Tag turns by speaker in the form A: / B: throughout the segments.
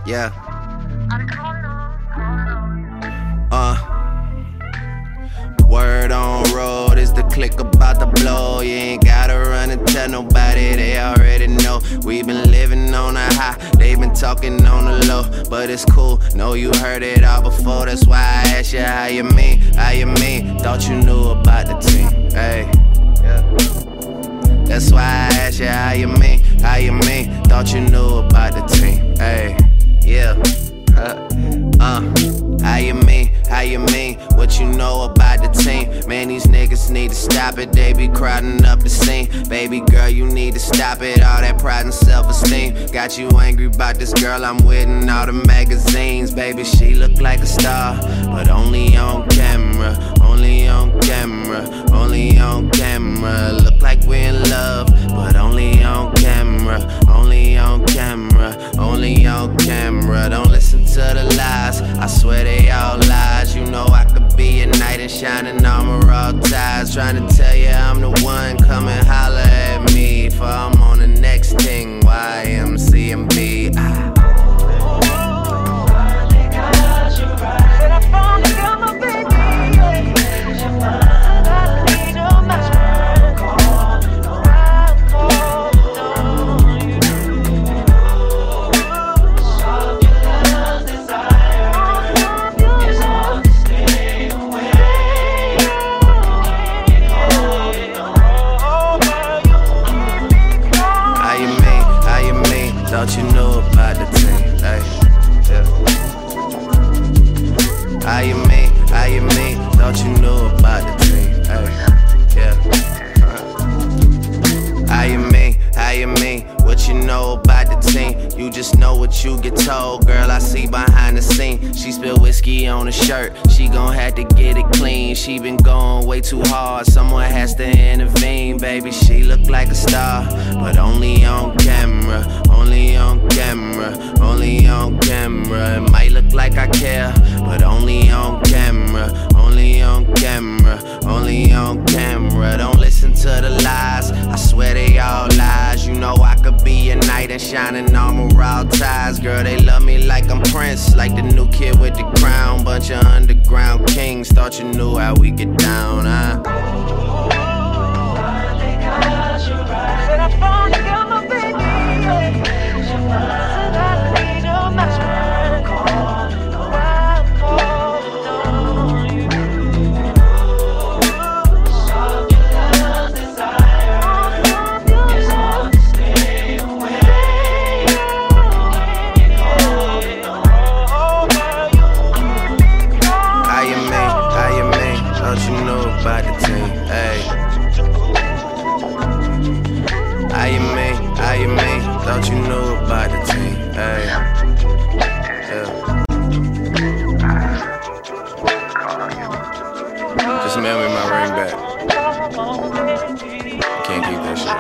A: Yeah. Word on road is the click about to blow. You ain't gotta run and tell nobody, they already know. We been living on a high, they been talking on the low. But it's cool, know you heard it all before. That's why I asked you how you mean, how you mean. Thought you knew about the team, hey, yeah. That's why I asked you how you mean, how you mean. Thought you knew about the team, hey, yeah. How you mean, how you mean, what you know about the team? Man, these niggas need to stop it, they be crowding up the scene. Baby girl, you need to stop it, all that pride and self-esteem. Got you angry about this girl I'm with in all the magazines. Baby, she look like a star, but only on camera, only on camera, only on camera. Look like we're in love, but only on camera, only on camera, only on camera. Don't listen to the lies, I swear they all lies. You know I could be a knight in shining armor, all ties. Trying to tell you I'm the one, come and holler at me. For I'm on the next thing, YMCMB. Thought you knew about the team, hey, yeah. How you mean, thought you knew about the team, hey, yeah. How you mean, what you know about the team? You just know what you get told, girl, I see behind the scene. She spilled whiskey on the shirt, she gon' have to get it clean. She been going way too hard, someone has to intervene. Baby, she look like a star, but only on camera, only on camera, only on camera. It might look like I care, but only on camera, only on camera, only on camera. Don't listen to the lies, I swear they all lies. You know I could be a knight in shining armor, all ties. Girl, they love me like I'm Prince, like the new kid with the crown. Bunch of underground kings, thought you knew how we get down, huh? Thought you knew about the team, hey, yeah. Just mail me my ring back. Can't keep that shit.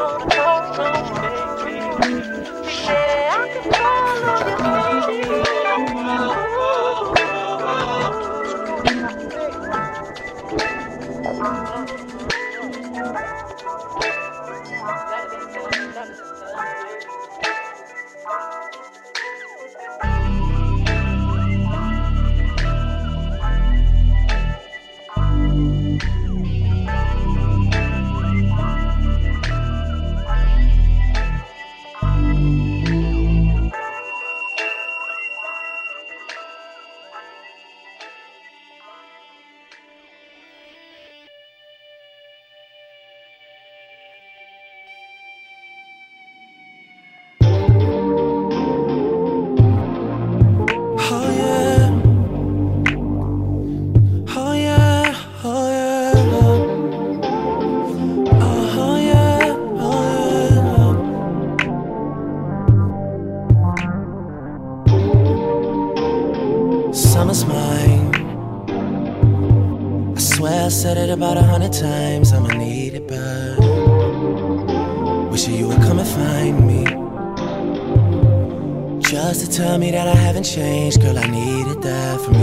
A: Summer's mine. I swear I said it about 100 times. I'ma need it back. Wishing you would come and find me, just to tell me that I haven't changed. Girl, I needed that from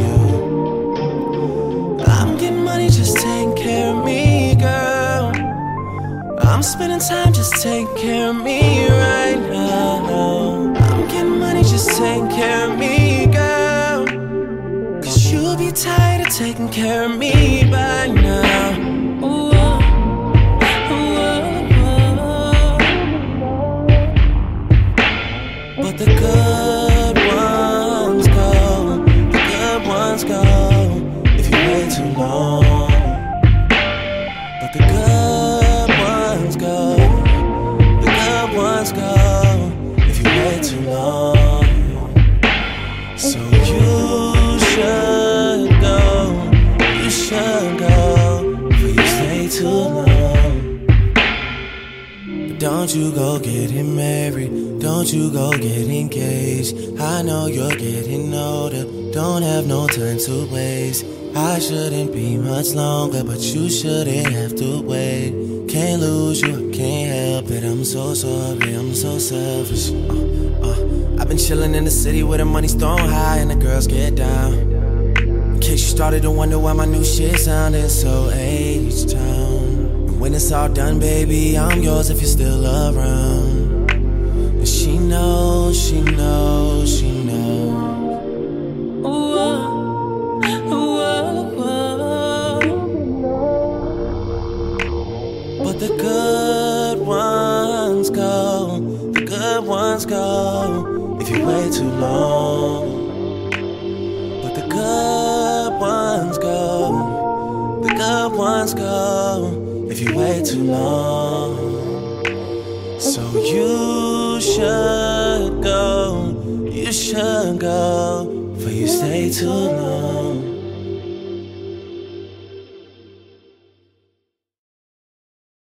A: you. I'm getting money, just taking care of me, girl. I'm spending time just taking care of me right now. I'm getting money, just taking care of me, girl. Cause you'll be tired of taking care of me by now. Ooh, ooh, but the good ones go, the good ones go if you wait too long. But the good ones go, the good ones go if you wait too long. So you should go before you stay too long. But don't you go getting married, don't you go get engaged. I know you're getting older, don't have no time to waste. I shouldn't be much longer, but you shouldn't have to wait. Can't lose you, I can't help it. I'm so sorry, I'm so selfish. I've been chilling in the city where the money's thrown high and the girls get down. In case you started to wonder why my new shit sounding so H-Town. And when it's all done, baby, I'm yours if you're still around. And she knows, she knows, she knows. But the good ones go, the good ones go if you wait too long. But the good ones go, the good ones go if you wait too long. So you should go before you stay too long.